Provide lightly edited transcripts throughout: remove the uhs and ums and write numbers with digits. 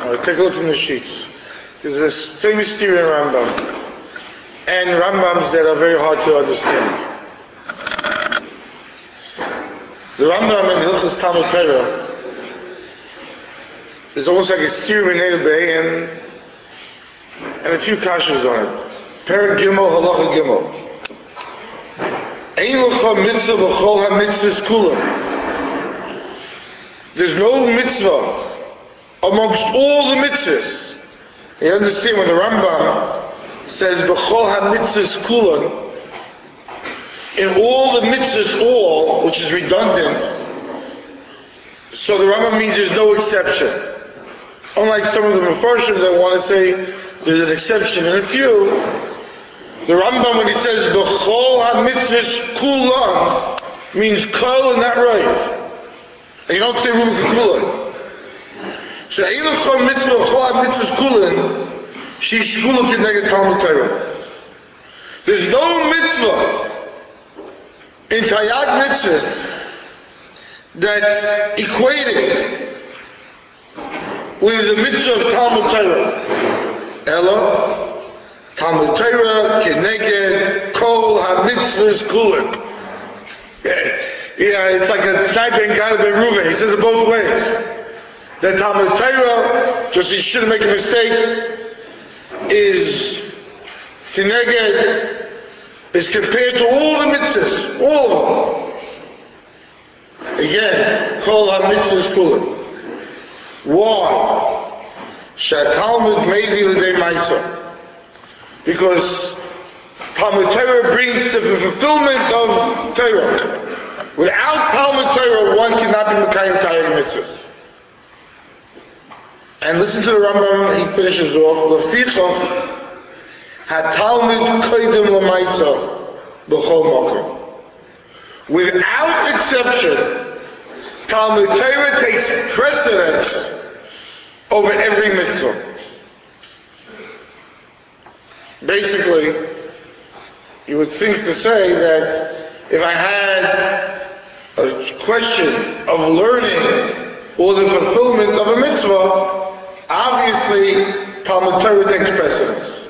Take a look in the sheets. There's this famous theory in Rambam, and Rambams that are very hard to understand. The Rambam in Hilchos Talmud Torah is almost like a steer in Bay and a few kashas on it. Perek Gimel, Halacha Gimel. Ein lecha mitzvah b'chol ha-mitzvahs kulam. There's no mitzvah amongst all the mitzvahs. You understand when the Rambam says b'chol ha-mitzvahs kulam, in all the mitzvahs, all, which is redundant, so the Rambam means there's no exception. Unlike some of the Mefarshim that want to say there's an exception in a few, the Rambam, when he says b'chol ha-mitzvahs kulam, means kol and not right. And you don't say Rubik Kulan. So ein lecha mitzvah b'chol ha-mitzvahs kulam, she shkulam k'neged Talmud Torah. There's no mitzvah in Tayag mitzvahs that's equated with the mitzvah of Talmud Torah. Ella, Talmud Torah, Keneged, Kol, HaMitzvahs, Kulim. Yeah, it's like a Tnai Ben Gad Ben Ruven. He says it both ways. That Talmud Torah, just he shouldn't make a mistake, is Keneged, is compared to all the mitzvahs, all of them. Again, Kol HaMitzvahs, Kulim. Why? Talmud Mevi L'dei Maisa. Because Talmud Torah brings the fulfillment of Torah. Without Talmud Torah, one cannot be Mekayim Tayag Mitzvahs. And listen to the Rambam, he finishes off, L'fichach ha-Talmud Koydem L'maisa B'chol Makom. Without exception, Talmud Torah takes precedence over every mitzvah. Basically, you would think to say that if I had a question of learning or the fulfillment of a mitzvah, obviously Talmud Torah takes precedence.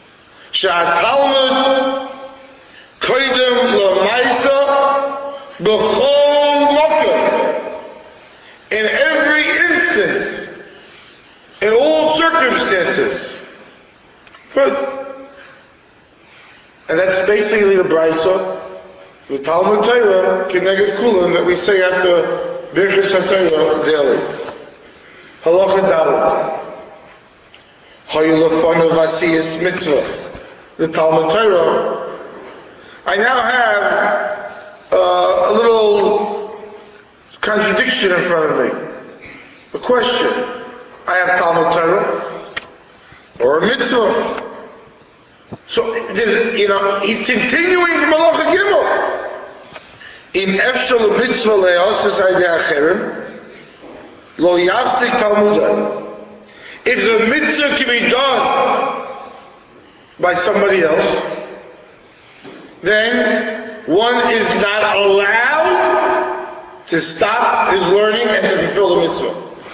Talmud koydem l'maisa b'chol makom. In every instance, in all circumstances. Good. And that's basically the Brisa, the Talmud Torah, Keneged Kulam, that we say after Birchas HaTorah daily. Halacha Dalet. Hayu lefanav asiyas mitzvah. The Talmud Torah. I now have a little contradiction in front of me. A question. I have Talmud Torah or a mitzvah. So there's, he's continuing from Halacha Gimel. In efshal mitzvah le'asos aydei acherim lo yafsik talmudan. If the mitzvah can be done by somebody else, then one is not allowed to stop his learning and to fulfill the mitzvah.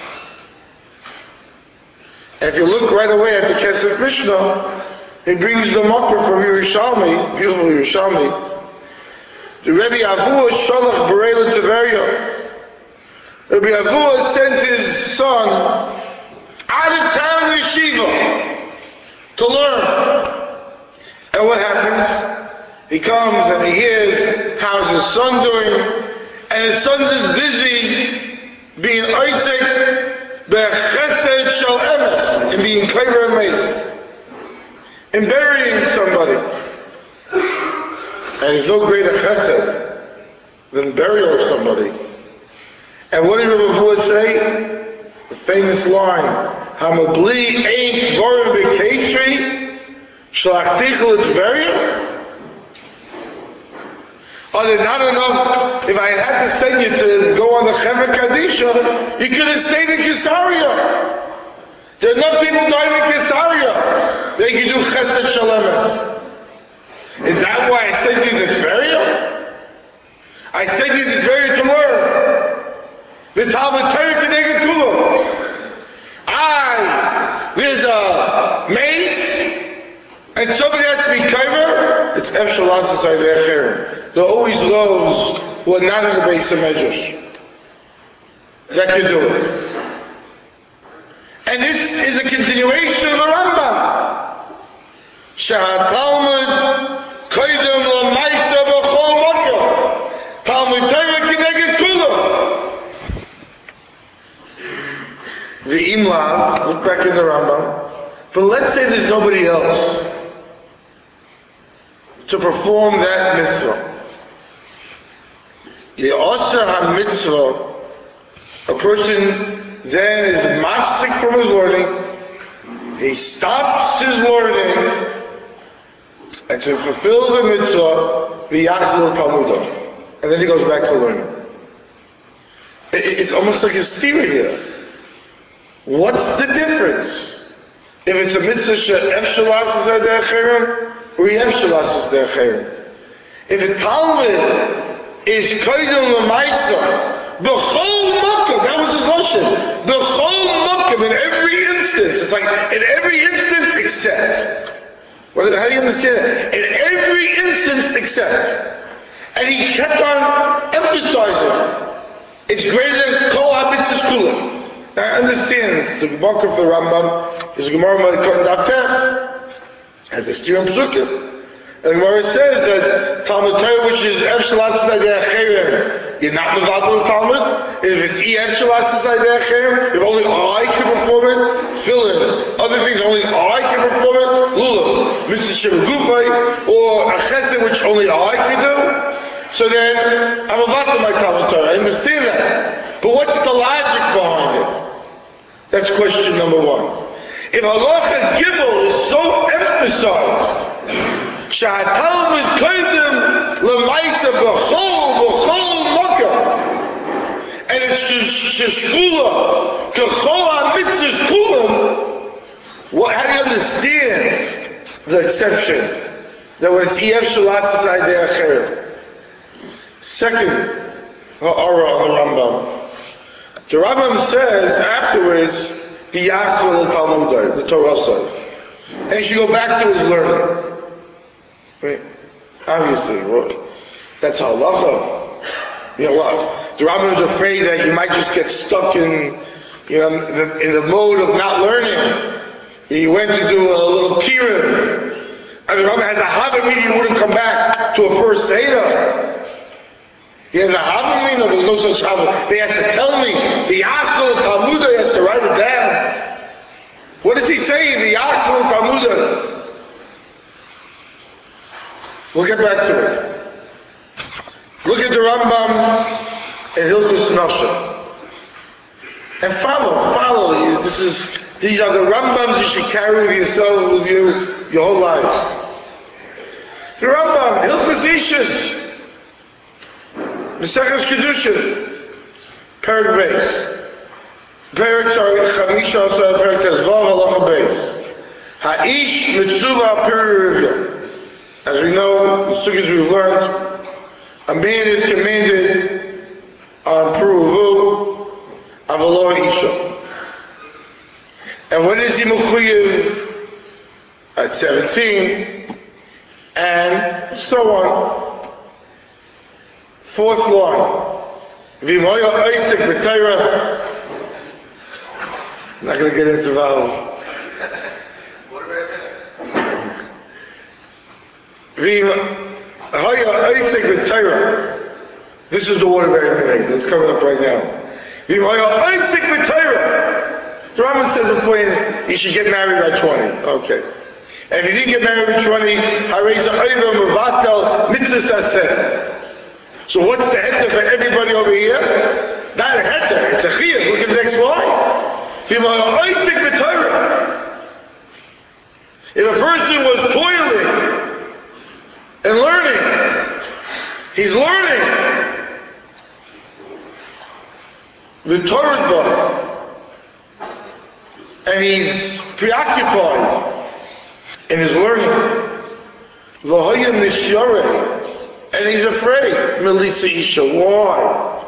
And if you look right away at the Kesef Mishnah, it brings the Makar from Yerushalmi, beautiful Yerushalmi. The Rebbe Avua Shalach Berela Tiveria. Rebbe Avua sent his son out of town yeshiva to learn. And what happens? He comes and he hears how's his son doing, and his son's is busy being Isaac Bechesed Shal Emes, and being Kaiver and Mace, and burying somebody. And there's no greater chesed than burial of somebody. And what did Rebbe Avua say? The famous line, Hamabli ein kvorim b'keisri, shlachtichel etzveria. Are there not enough? If I had to send you to go on the Chevra Kadisha, you could have stayed in Kesaria. There are enough people dying in Kesaria. They can do Chesed Shalemes. Is that why I sent you to Tveria? I sent you to Tveria to learn. The Talmud Torah Keneged Kulam. I and somebody has to be kaiver, it's efshel lasas aydei acherim. There are always those who are not in the base of Medrash that can do it. And this is a continuation of the Rambam. Shah Talmud Koydem L'Maisa B'Chol Makom. Talmud Torah Kineged Kulam. V'im Lav, look back in the Rambam. But let's say there's nobody else to perform that mitzvah. Ye'osa ha-mitzvah, a person then is mafsik from his learning, he stops his learning, and to fulfill the mitzvah, v'yachzil talmudah, and then he goes back to learning. It's almost like a steer here. What's the difference? If it's a mitzvah she'efshel lasas aydei acherim, or ye'efshel lasas aydei acherim. If a Talmud is koydem l'maisa, b'chol makom, that was his lashon. B'chol makom, in every instance. It's like, in every instance except. How do you understand that? In every instance except. And he kept on emphasizing, it's greater than kol ha-mitzvahs kulam. Now I understand, the book of the Rambam is a Gemara Malikot Daf Tes, has a steer in Psukim. And the Gemara says that Talmud Torah, which is efshel lasas aydei acherim, you're not mevatel the Talmud. If it's efshel lasas aydei acherim, if only I can perform it, fill in. Other things only I can perform it, lulav, mitzvah shebegufay, or a chesed which only I can do. So then I'm mevatel my Talmud Torah. I understand that. But what's the logic behind it? That's question number one. If halacha gimel is so emphasized, Talmud koydem l'maisa b'chol makom, and it's sheshkula k'chol ha-mitzvahs kulam. How do you understand the exception that when it's efshel lasas aydei acherim? Second ha'ara on the Rambam. The Rambam says afterwards, the yachzil l'talmudai, the Torah side, and he should go back to his learning. Right? Obviously, that's halacha. You know what? The Rambam is afraid that you might just get stuck in the mode of not learning. He went to do a little kiruv, and the Rambam has a havamina, you wouldn't come back to a first seder. He has a havamina, there's no such havamina. He has to tell me, the Yachzil Talmudah, he has to write it down. What does he say, the Yachzil Talmudah? We'll get back to it. Look at the Rambam in Hilchos Nosha. And follow. These are the Rambams you should carry with yourself, with you, your whole lives. The Rambam, Hilchos Ishus, Meseches Kedushin, Perek Beis. Chamisha also Perek Tezvav, Halacha Beis. Ha'ish Mitzuva Perek. As we know, the sugis we've learned, a man is commanded on Puruvu, Avalo Isha. And when is he Mechuyev? At 17, and so on. Fourth line. V'moya Isaac B'Torah. I'm not going to get into vowels. This is the Waterbury Minute. It's coming up right now. The Rambam says before you should get married by 20. Okay. And if you didn't get married by 20, so what's the heter for everybody over here? Not a heter, it's a chiyuv. Look at the next line. If a person was toiling and learning, he's learning the Torah, and he's preoccupied in his learning. And he's afraid. Melissa Isha. Why?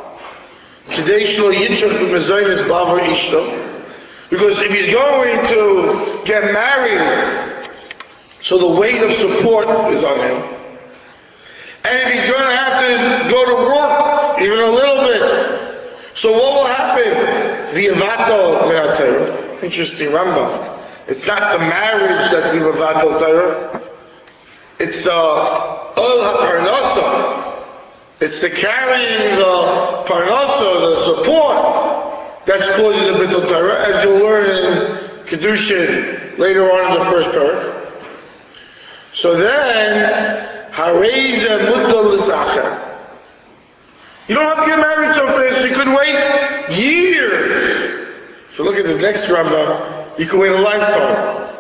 Because if he's going to get married So the weight of support is on him. And if he's going to have to go to work even a little bit, so what will happen? The Avato Minatayra. Interesting Rambam. It's not the marriage that's the Avato Torah. It's the Ol HaParnasa. It's the carrying the Parnasa, the support, that's causing the Bittul Torah, as you'll learn in Kedushin later on in the first parak. So then, Hareza Muddal L'Sacher. You don't have to get married so fast, you could wait years. So look at the next Rambam, you can wait a lifetime.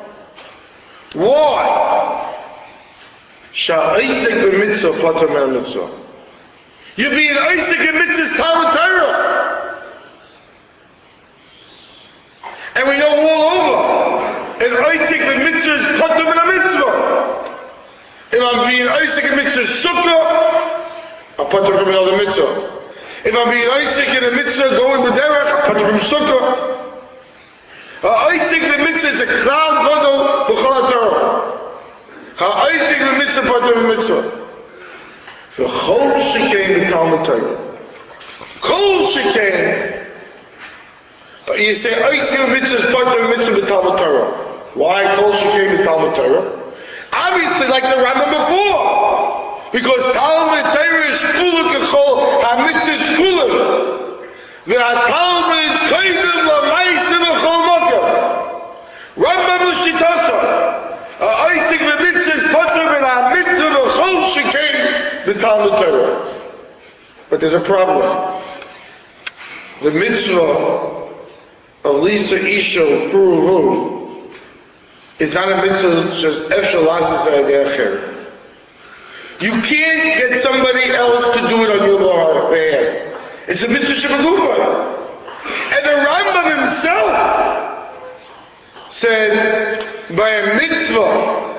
Why? Sha'isek b'mitzvah patur min mitzvah. You'll be in Isaac and Mitzvah's Talmud Torah. And we know all over, in Isaac and Mitzvah's patur min mitzvah. If I'm being Isaac and Mitzvah's sukkah, I'm patur from another mitzvah. If I'm being Isaac in a mitzvah going b'derech, I'm patur from sukkah. Isaac and Mitzvah is a klal gadol b'chol Torah. Isaac and Mitzvah patur min mitzvah. V'chol shekein b'talmud Torah. Kol shekein. You say, Isaac mitzvah is patur mitzvah b'talmud Torah. Why kol shekein b'talmud Torah? Obviously, like the Rambam before, because Talmud Torah is kula k'chol ha-mitzvah is kula. V'ha-talmud koydem l'maisa b'chol mokem. Rambam l'shitasa. Isaac mitzvah is patur min ha-mitzvah v'chol shekein b'talmud Torah. But there's a problem. The mitzvah of Lisa Isha Puruvu is not a mitzvah just efshel lasis acher. You can't get somebody else to do it on your behalf. It's a mitzvah shebegufa. And the Rambam himself said, by a mitzvah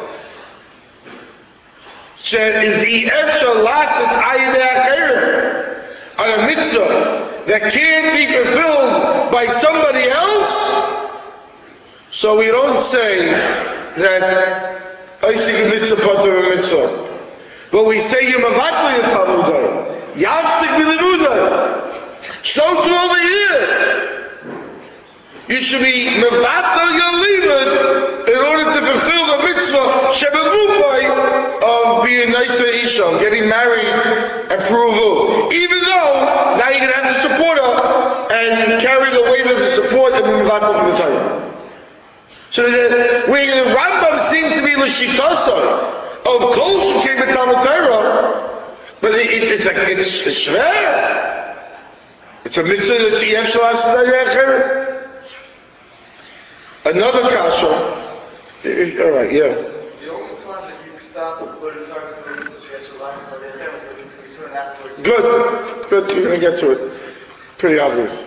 is the efshel lasis acher, on a mitzvah that can't be fulfilled by somebody else. So we don't say that Isaac mitzvah patur mitzvah, but we say you mavatli your talmudai, yavstik milimudai. So too over here, you should be mavatli your limud in order to fulfill the mitzvah shebegufay of being Nisa Isha, getting married and Puruvu. Even though now you're going to have to support her and carry the weight of the support and be mavatli for the Torah. So where the Rambam seems to be l'shitasa of kol shekein b'talmud Torah, but it's shver. It's a mitzvah that she has to. Another kasha. All right, yeah. The only time that you stop and put it on the mitzvah she has to return afterwards. Good. You're going to get to it. Pretty obvious.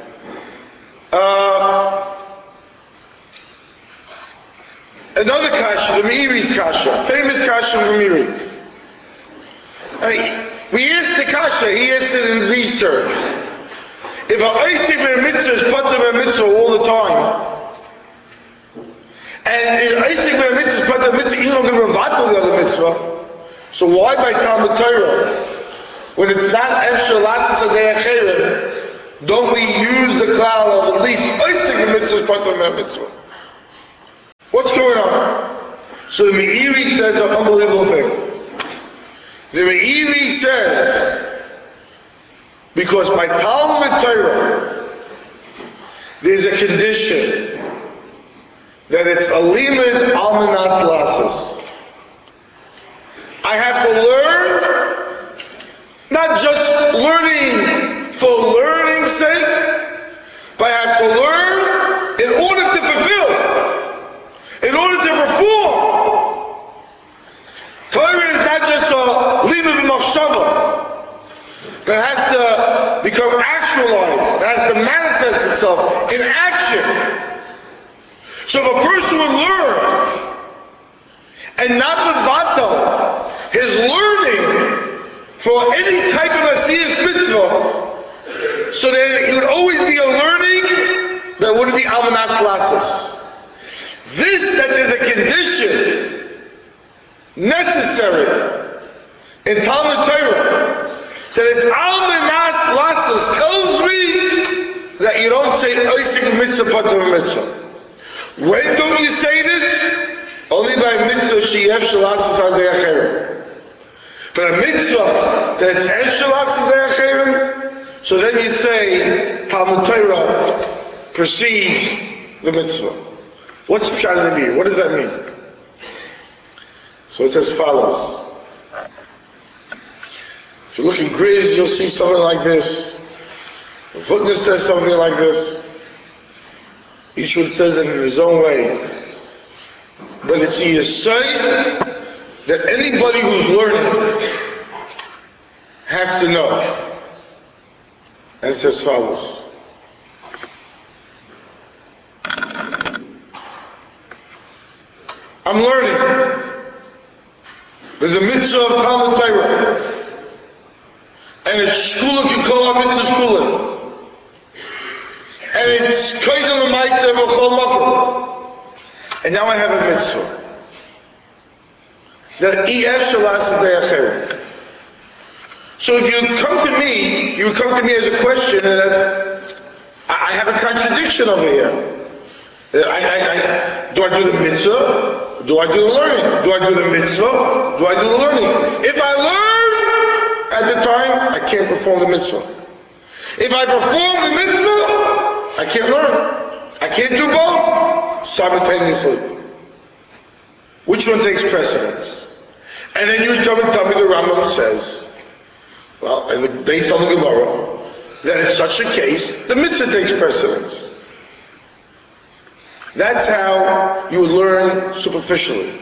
Another kasha, the Meiri's kasha, famous kasha from Meiri. We asked the kasha, he asked it in these terms. If a Isaac mitzvah is patur mitzvah all the time, and Isaac mitzvah is patur mitzvah, even though we're going to mevatel the other mitzvah, so why by Talmud Torah, when it's not efshel lasis adei acherim, don't we use the klal of at least Isaac mitzvah is patur mitzvah? What's going on? So the Meiri says an unbelievable thing. The Meiri says, because by Talmud Torah, there's a condition that it's a limud al minas lasis. I have to learn, not just learning for learning's sake, but I have to learn in order to fulfill. In order to perform. Torah is not just a limud b'machshava, but it has to become actualized. It has to manifest itself in action. So if a person would learn and not mevatel his learning for any type of asiyas mitzvah, so that it would always be a learning that wouldn't be al minas lasis. This, that there's a condition necessary in Talmud Torah that it's al minas lasses tells me that you don't say oisik mitzvah patur mitzvah. When don't you say this? Only by mitzvah sheyev shalasses adei acherim. But a mitzvah that's esh shalasses adei acherim, so then you say Talmud Torah precedes the mitzvah. What's pshat in the What does that mean? So it's as follows. If you look in Grizz, you'll see something like this. The Hutner says something like this. Each one says it in his own way. But it's a yesod that anybody who's learning has to know. And it's as follows. I'm learning. There's a mitzvah of Talmud Torah. And it's shkula kikol ha-mitzvah shkula. And it's koydem l'maisa b'chol makom. And now I have a mitzvah. That ef shalas adei acherim. So if you come to me, you come to me as a question that I have a contradiction over here. Do I do the mitzvah? Do I do the learning? Do I do the mitzvah? Do I do the learning? If I learn at the time, I can't perform the mitzvah. If I perform the mitzvah, I can't learn. I can't do both simultaneously. Which one takes precedence? And then you come and tell me the Rambam says, well, based on the Gemara, that in such a case, the mitzvah takes precedence. That's how you would learn superficially.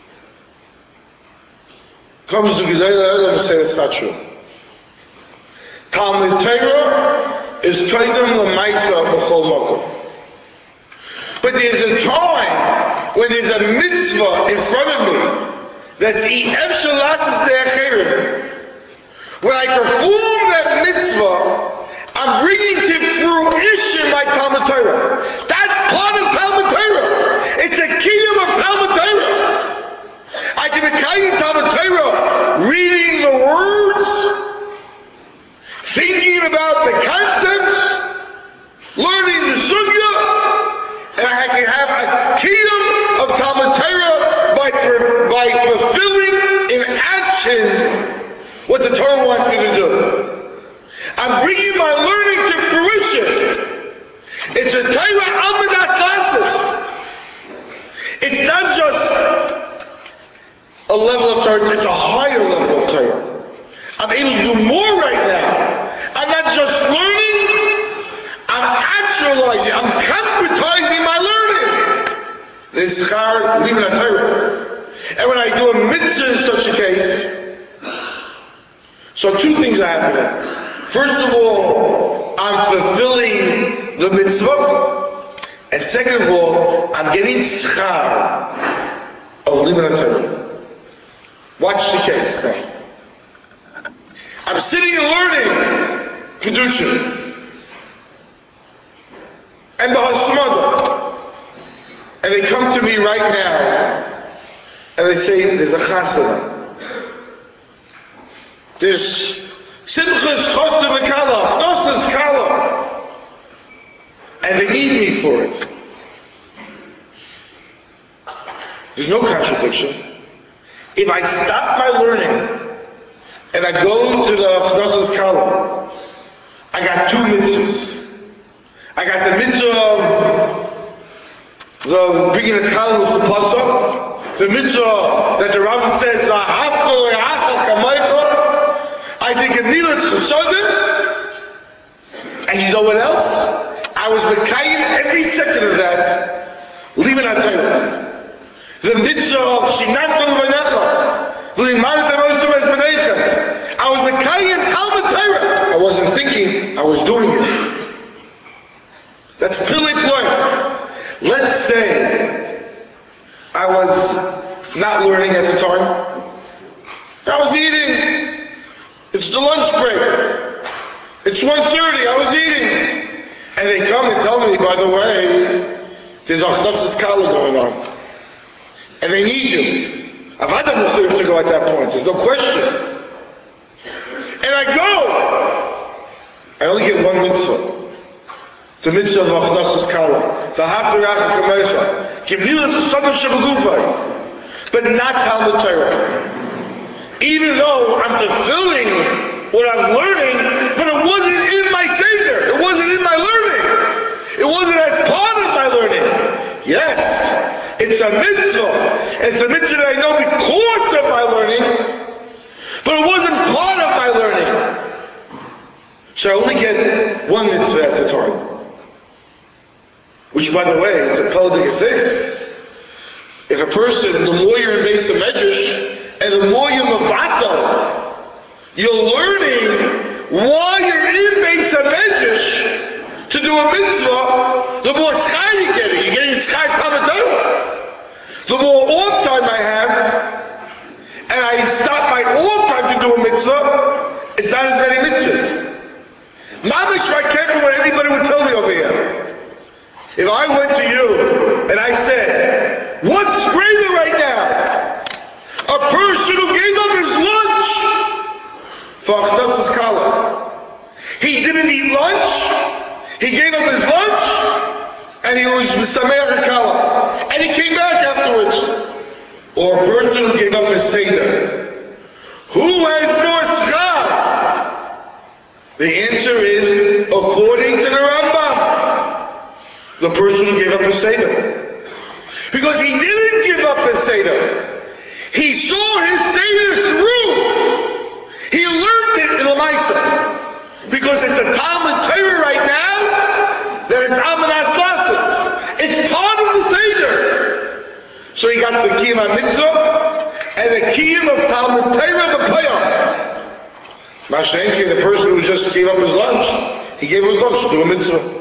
Comes to Gedolei Olam and say that's not true. Talmud Torah is koydem l'maisa b'chol makom. But there's a time when there's a mitzvah in front of me that's ef shalasses adei acherim. When I perform that mitzvah, I'm bringing to fruition my Talmud Torah. That's part of Talmud Torah. It's a kiyum of Talmud Torah. I can be Talmud Torah, reading the words, thinking about the concepts, learning the sugya, and I can have a kiyum of Talmud Torah by fulfilling in action what the Torah wants me to do. I'm bringing my learning to fruition. It's a Torah al minas lasses. It's not just a level of Torah, it's a higher level of Torah. I'm able to do more right now. I'm not just learning, I'm actualizing, I'm concretizing my learning. This schar libna Torah. And when I do a mitzvah in such a case, so two things are happening. First of all, I'm fulfilling the mitzvah. And second of all, I'm getting schar of libna Torah. Watch the case now. I'm sitting and learning Kedusha and the Hasmada. And they come to me right now and they say, there's a chasana. There's Simchas Chosim Kala, Chnosas Kala. And they need me for it. There's no contradiction. If I stop my learning and I go to the Chnosas Kala, I got two mitzvahs. I got the mitzvah of the bringing the Kala with the pasuk, the mitzvah that the Rambam says, V'ahavta le'achal kamaycha. I think of Milas Chesodim, and you know what else? I was Mekayim every second of that, leaving out Torah. The mitzvah of Shinantul Vanecha, V'limanat HaMosum Ezmenechem. I was Mekayim Talmud Torah. I wasn't thinking, I was doing it. That's Pili Ploy. Let's say I was not learning at the time. I was eating. It's the lunch break. It's 1:30, I was eating. And they come and tell me, by the way, there's a Chnosas Kala going on. And they need you. Avada Musliv to go at that point. There's no question. And I go. I only get one mitzvah. The mitzvah of Achnasas Kala. V'ahavta Re'acha Kamecha. Gevlilas Sodom Shebegufay. But not Talmud Torah. Even though I'm fulfilling what I'm learning, but it wasn't in my Seder. It wasn't in my learning. It wasn't as part of my learning. Yes, it's a mitzvah. It's a mitzvah that I know because of my learning, but it wasn't part of my learning. So I only get one mitzvah at the Torah. Which, by the way, it's a political thing. If a person, the more you're in Beis HaMedrash, and the more you're Mavato, you're learning while you're in Beis HaMedrash to do a mitzvah, the more schar you're getting. You're getting schar Talmud Torah. The more off time I have, and I stop my off time to do a mitzvah, it's not as many mitzvahs. Mamish, I can't remember what anybody would tell me over here. If I went to you and I said, what's greater right now? A person who gave up his lunch for Achnasas Kala. He didn't eat lunch, he gave up his lunch, and he was Misameach Kala. And he came back afterwards. Or a person who gave up his Seder. Who has more schar? The answer is, according to the Rambam, the person who gave up his Seder. Because he didn't give up his Seder. He saw his Seder through. He learned it in Lamaisa. Because it's a Talmud Torah right now, that it's Amenas Lasses. It's part of the Seder. So he got the Kiyum HaMitzvah and the Kiyum of Talmud Torah, the Payam. Mashenki, the person who just gave up his lunch, he gave his lunch to do a mitzvah.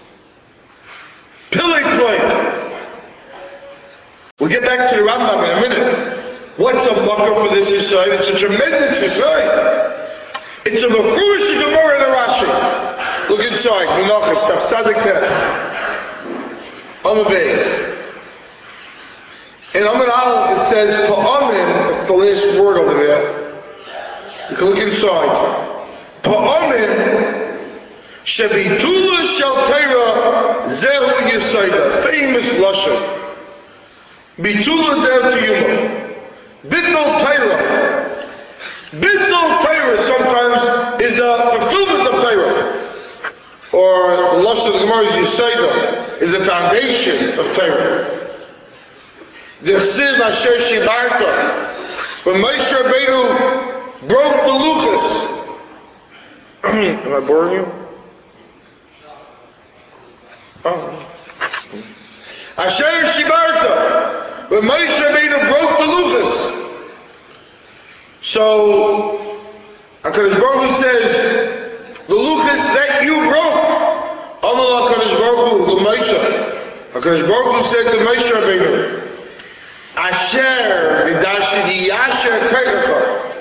Pillay Ploy. We'll get back to the Rambam in a minute. What's a makkah for this Yisrael? It's a tremendous Yisrael. It's a Mefurish Gemara and a Rashi. Look inside. Menachos, Daf Tzadik Tes. Amud Beis. In Amud Aleph it says Pa'amim. That's the last word over there. You can look inside. Pa'amim. Shebitula shel Torah zehu yisoida. Famous lashon. Bitula zehu tiyuma. Bittul Torah. Bittul Torah sometimes is a fulfillment of Torah. Or the lashon of the Gemara is yisoida, is a foundation of Torah. D'chsiv asher shibarta. When Moshe Rabbeinu broke the luchos. Am I boring you? Oh. Asher Shibarta. When Moshe Rabbeinu broke the luchos. So, HaKadosh Baruch Hu says, the luchos that you broke. Amal HaKadosh Baruch Hu, to Moshe. HaKadosh Baruch Hu said to Moshe Rabbeinu, Asher v'dashid yiyasher koichecha.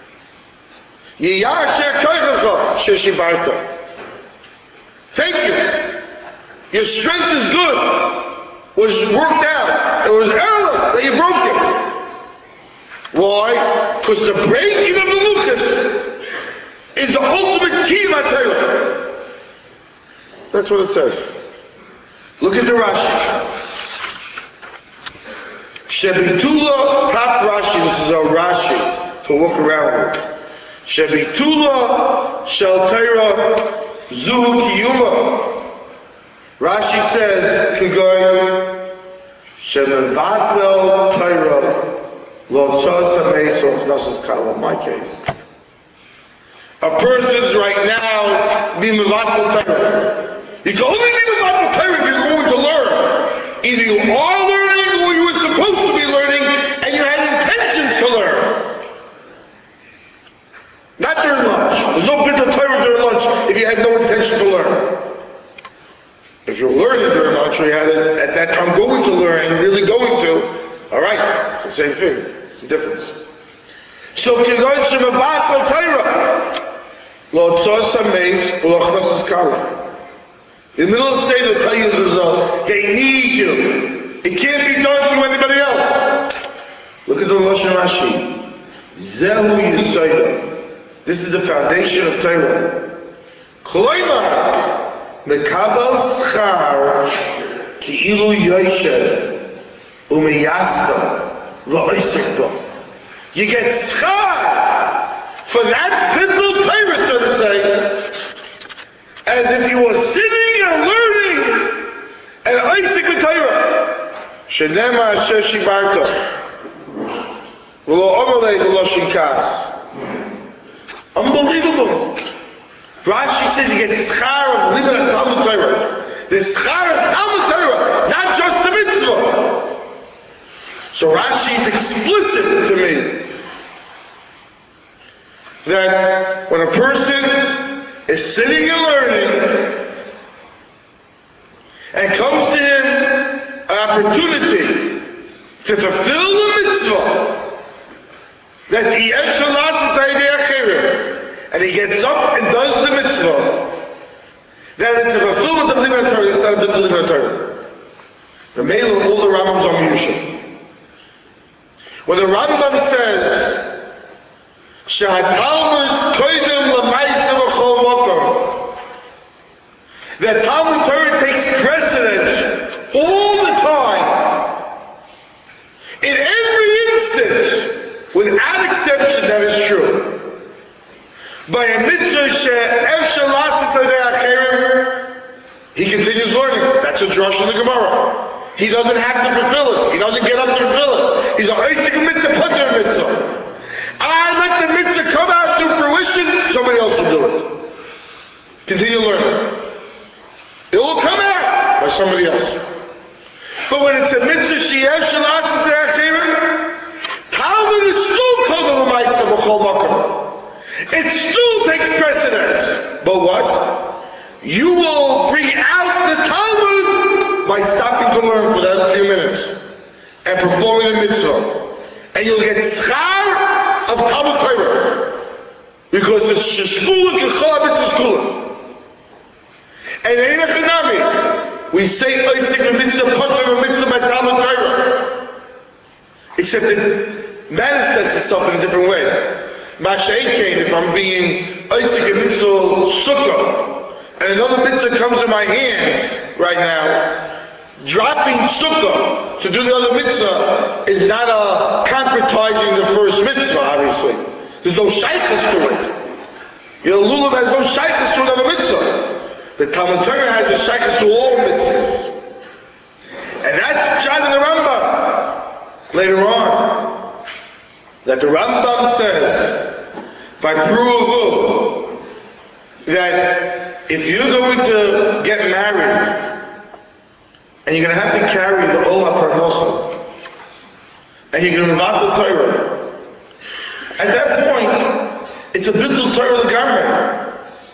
Yiyasher koichecha, sheshibarta. Thank you. Your strength is good. Was worked out. It was errorless that you broke it. Why? Because the breaking of the luchos is the ultimate key of Torah. That's what it says. Look at the Rashi. Shebitula, top Rashi. This is a Rashi to walk around with. Shebitula shel Torah zu kiyuma. Rashi says, Kigoy, Shemevatel Torah, Lo Tzosa Meso Achnasas Kala, in my case. A person's right now being Mevatel Torah. You can only be Mevatel Torah if you're going to learn. Either you are learning or you were supposed to be learning and you had intentions to learn. Not during lunch. There's no B'dul Torah during lunch if you had no intention to learn. If you're learning during lunch, or you had it at that time going to learn, really going to, alright, it's the same thing. It's the difference. So, Kigon Shemavat Torah, Lo Tzosa Meis, Lo Achnasas Kala. In the middle of the Seder, they'll tell you they need you. It can't be done through anybody else. Let Look at the Lashon Rashi. Zehu Yisoida. This is the foundation of Torah. Kloimar Mekabel Schar Ki'ilu Yoshev Umeyascha V'Oisik Bo. You get schar for that biblical Torah, so to say, as if you were sitting and learning and Isaac with Torah. Shenema Asher Shibarto V'lo Omerlei V'lo Shinkas. Unbelievable. Rashi says you get schar of living at Talmud Torah. The schar of Talmud Torah, not just the mitzvah. So Rashi is explicit to me that when a person is sitting and learning and comes to him an opportunity to fulfill the mitzvah, that's Yesh Shalas Saydei Achirim, and he gets up and does the mitzvah, that it's a fulfillment of the Limud Torah, it's not a bit of the Limud Torah. The Meilah, all the Rambams are Miyushim. When the Rambam says, "Shehatalmud koydem l'maisa v'chol makom," that Talmud Torah takes precedence all the time, in every instance, without exception. That is true. By a mitzvah she'ef shalas sadei acherim, he continues learning. That's a drush in the Gemara. He doesn't have to fulfill it. He doesn't get up to fulfill it. He's a Isaac mitzvah, Potter mitzvah. I let the mitzvah come out to fruition, somebody else will do it. Continue learning. It will come out by somebody else. But when it's a mitzvah, sheyesh shalas ze'achirim, Talmud is still called l'maisa b'chol makom. It still takes precedence. But what? You will bring out the Talmud by stopping to learn for that few minutes and performing the mitzvah. And you'll get schar of Talmud Torah. Because it's sheshkula k'chol mitzvah shkula. And in Echanami, we say Isaac mitzvah, Potter mitzvah by Talmud Torah. Except it manifests itself in a different way. Masha'ikein, if I'm being Isaac mitzvah sukkah, and another mitzvah comes in my hands right now, dropping sukkah to do the other mitzvah is not a concretizing the first mitzvah, obviously. There's no shaykhus to it. Your lulav has no shaykhus to another mitzvah. The Talmud Torah has a shaykhus to all mitzvahs. And that's Pshat in the Rambam. Later on, that the Rambam says, by Pruvu, that if you're going to get married, and you're going to have to carry the Ol HaParnosa, and you're going to invoke the Torah, at that point, it's a bittul Torah l'gamrei.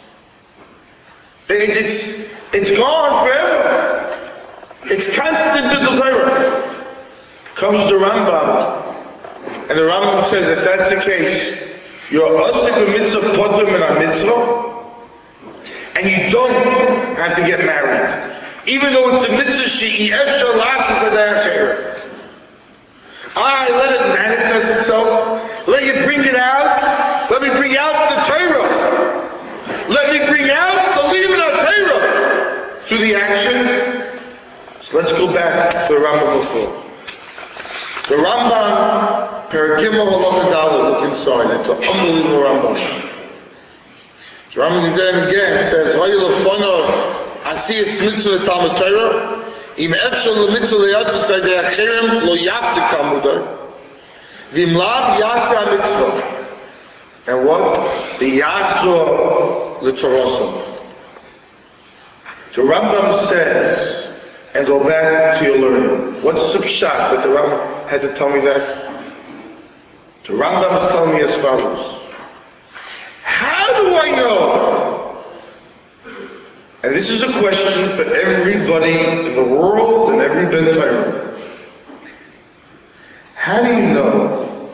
It's gone forever. It's constant bittul Torah. Comes the Rambam, and the Rambam says if that's the case, you're asik b'mitzvah potter min ha-mitzvah, and you don't have to get married. Even though it's a mitzvah she'ef shalas sadei acherim. Let it manifest itself. Let you bring it out. Let me bring out the Torah. Let me bring out the Limud Torah through the action. So let's go back to the Rambam before. The Rambam, Perakimah Halacha Daled, look inside. It's an unbelievable Rambam. The Rambam is there again, says, Hayil Afonov, Asiyas Mitzvah Talmud Torah, Im Efshel Mitzvah Leyatzu Saydei Achirim Lo Yafsik Talmudai, Vim Lav Yasa Mitzvah. And what? The Yachzor L'Torosam. The Rambam says, and go back to your learning. What's the pshat that the Rambam had to tell me that? The Rambam is telling me as follows. How do I know? And this is a question for everybody in the world and every Ben Torah. How do you know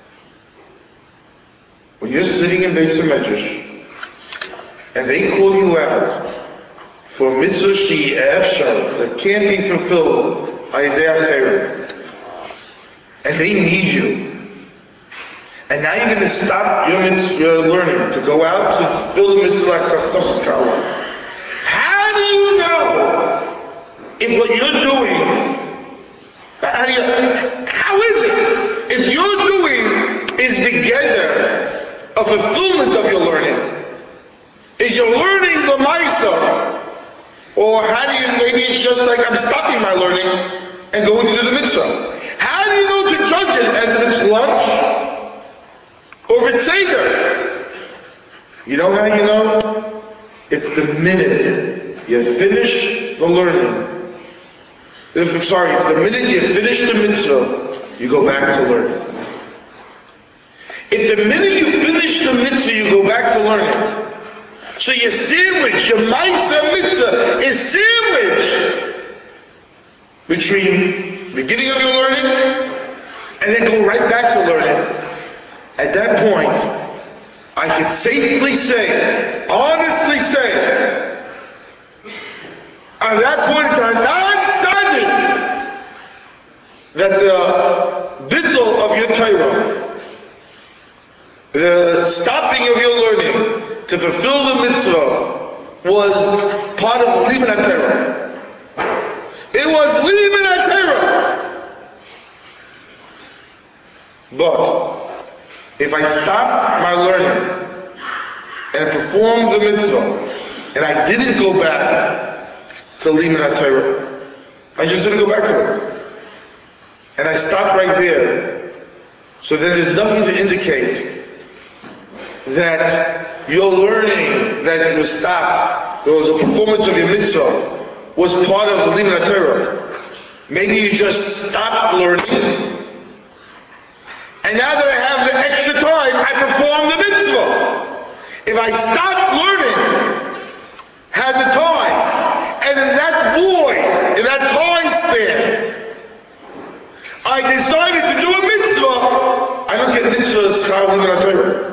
when you're sitting in Beis HaMedrash and they call you out for mitzvah she'efshar that can't be fulfilled ayidei acherim, and they need you. And now you're going to stop your learning to go out to fulfill the mitzvah like Kafkos's Kala. How do you know if what you're doing, how is it? If you're doing is together a fulfillment of your learning, is your learning the Maisa, or how do you, maybe it's just like I'm stopping my learning and going to do the mitzvah. How do you know to judge it as if it's lunch? Or if it's Seder? You know how you know? If the minute you finish the learning, if the minute you finish the mitzvah, you go back to learning. If the minute you finish the mitzvah, you go back to learning. So your sandwich, your Maisa mitzvah is sandwiched between beginning of your learning and then go right back to learning. At that point, I can safely say, honestly say, at that point it's a non-tzaddik that the bittul of your Torah, the stopping of your learning to fulfill the mitzvah was part of Liman HaTorah. It was Liman HaTorah. But if I stop my learning and perform the mitzvah, and I didn't go back to Liman HaTorah, I just didn't go back to it, and I stopped right there, so then there's nothing to indicate that your learning that it was stopped, or the performance of your mitzvah was part of the Liman HaTorah. Maybe you just stopped learning, and now that I have the extra time, I perform the mitzvah. If I stopped learning, had the time, and in that void, in that time span, I decided to do a mitzvah, I don't get mitzvah schar Liman HaTorah.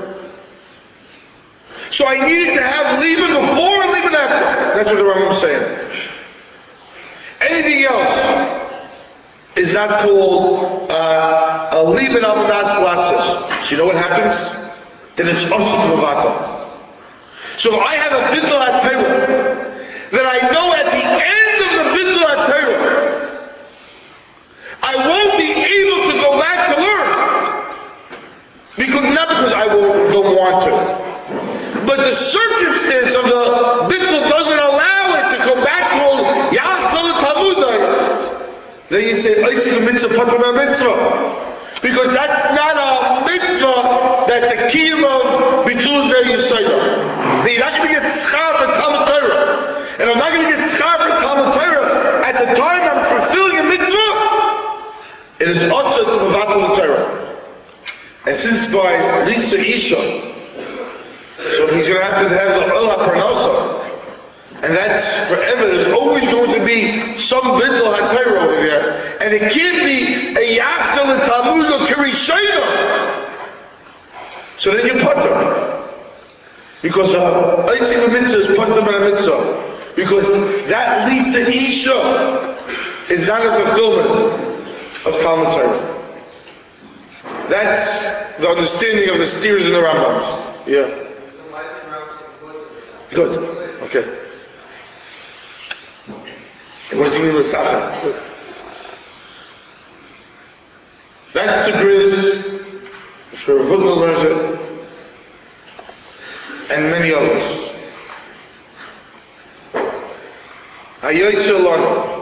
So I needed to have Liman before and Liman after. That's what the Rambam is saying. Anything else is not called a Liman Avodas Lasis. So you know what happens? Then it's also Mavata. So if I have a Bittul HaTorah, then I know at the end of the Bittul HaTorah, I won't be able to go back to learn. Not because I don't want to. But the circumstance of the bittul doesn't allow it to go back to Yachzal Talmudai. Then you say, Oisik mitzvah patur mitzvah. Because that's not a mitzvah, that's a kiyum of bitul zeh yisayda. You're not going to get schar for Talmud Torah. And I'm not going to get schar for Talmud Torah at the time I'm fulfilling a mitzvah. It is also to mevatel the Torah. And since by Lisa Isha, so he's going to have the Ola Parnasa. And that's forever. There's always going to be some Bittul HaTorah over there. And it can't be a Yachzal and Talmud or Kirishayna. So then you're Pater. Because Oisik mitzvah is Pater ben mitzvah. Because that Lisa Isha is not a fulfillment of Talmud Torah. That's the understanding of the steers and the Rambams. Yeah. Good. Okay. And what does he mean with Sacha? Good. That's the Grizz. It's where Hudna learns it. And many others. Hayoyse Lanu.